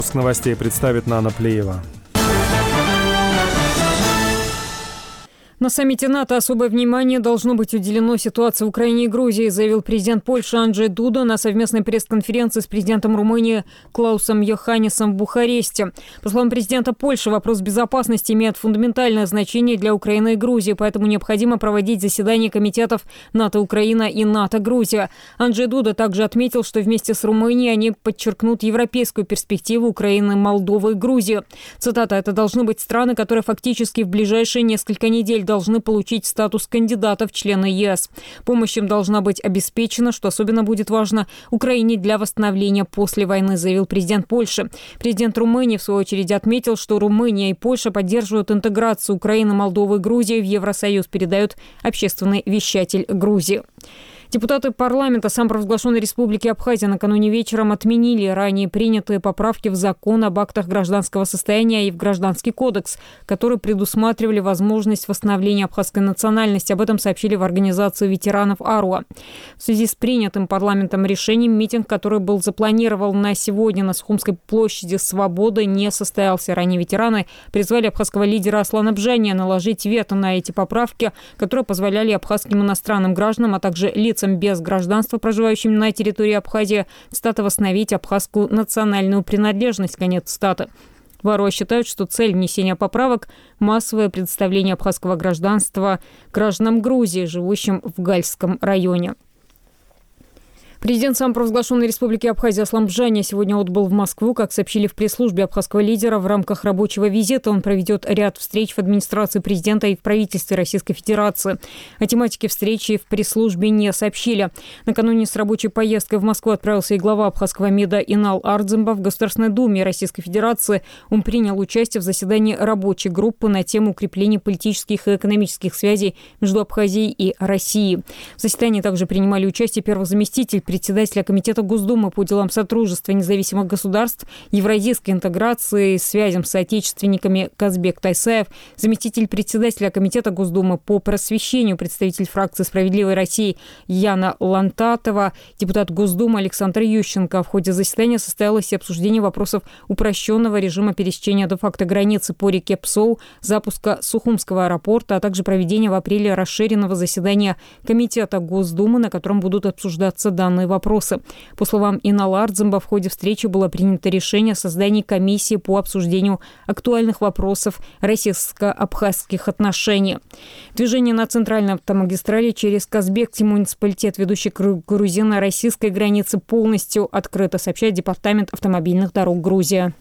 С новостей представит Нана Плеева. На саммите НАТО особое внимание должно быть уделено ситуации в Украине и Грузии, заявил президент Польши Анджей Дуда на совместной пресс-конференции с президентом Румынии Клаусом Йоханнесом в Бухаресте. По словам президента Польши, вопрос безопасности имеет фундаментальное значение для Украины и Грузии, поэтому необходимо проводить заседания комитетов НАТО-Украина и НАТО-Грузия. Анджей Дуда также отметил, что вместе с Румынией они подчеркнут европейскую перспективу Украины, Молдовы и Грузии. Цитата: «Это должны быть страны, которые фактически в ближайшие несколько недель должны получить статус кандидата в члены ЕС. Помощь им должна быть обеспечена, что особенно будет важно Украине для восстановления после войны», заявил президент Польши. Президент Румынии, в свою очередь, отметил, что Румыния и Польша поддерживают интеграцию Украины, Молдовы и Грузии в Евросоюз, передает общественный вещатель Грузии. Депутаты парламента самопровозглашенной республики Абхазия накануне вечером отменили ранее принятые поправки в закон об актах гражданского состояния и в Гражданский кодекс, которые предусматривали возможность восстановления абхазской национальности. Об этом сообщили в организации ветеранов АРУА. В связи с принятым парламентом решением митинг, который был запланирован на сегодня на Сухумской площади Свободы, не состоялся. Ранее ветераны призвали абхазского лидера Аслана Бжания наложить вето на эти поправки, которые позволяли абхазским иностранным гражданам, а также лицам без гражданства, проживающим на территории Абхазии, цитата, восстановить абхазскую национальную принадлежность, конец цитаты. В АРУА считают, что цель внесения поправок – массовое предоставление абхазского гражданства гражданам Грузии, живущим в Гальском районе. Президент самопровозглашенной республики Абхазия Аслан Бжания сегодня отбыл в Москву. Как сообщили в пресс-службе абхазского лидера, в рамках рабочего визита он проведет ряд встреч в администрации президента и в правительстве Российской Федерации. О тематике встречи в пресс-службе не сообщили. Накануне с рабочей поездкой в Москву отправился и глава абхазского МИДа Инал Ардзимбав. В Государственной Думе Российской Федерации он принял участие в заседании рабочей группы на тему укрепления политических и экономических связей между Абхазией и Россией. В заседании также принимали участие первый заместитель председателя Комитета Госдумы по делам сотрудничества независимых государств, евразийской интеграции и связям с соотечественниками Казбек Тайсаев, заместитель председателя Комитета Госдумы по просвещению, представитель фракции «Справедливой России» Яна Лантатова, депутат Госдумы Александр Ющенко. В ходе заседания состоялось и обсуждение вопросов упрощенного режима пересечения де-факто границы по реке Псоу, запуска Сухумского аэропорта, а также проведение в апреле расширенного заседания Комитета Госдумы, на котором будут обсуждаться данные вопросы. По словам Инала Ардзимба, в ходе встречи было принято решение о создании комиссии по обсуждению актуальных вопросов российско-абхазских отношений. Движение на центральной автомагистрали через Казбекский муниципалитет, ведущий к грузино-российской границе, полностью открыто, сообщает Департамент автомобильных дорог Грузии.